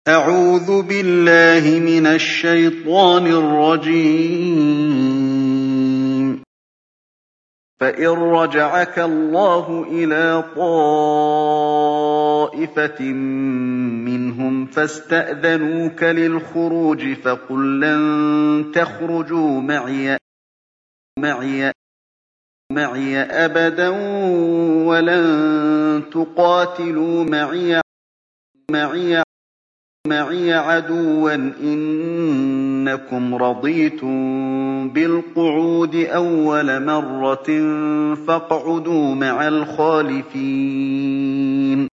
أعوذ بالله من الشيطان الرجيم. فإن رجعك الله إلى طائفة منهم فاستأذنوك للخروج فقل لن تخرجوا معي أبدا ولن تقاتلوا معي عدوا إنكم رضيتم بالقعود أول مرة فاقعدوا مع الخالفين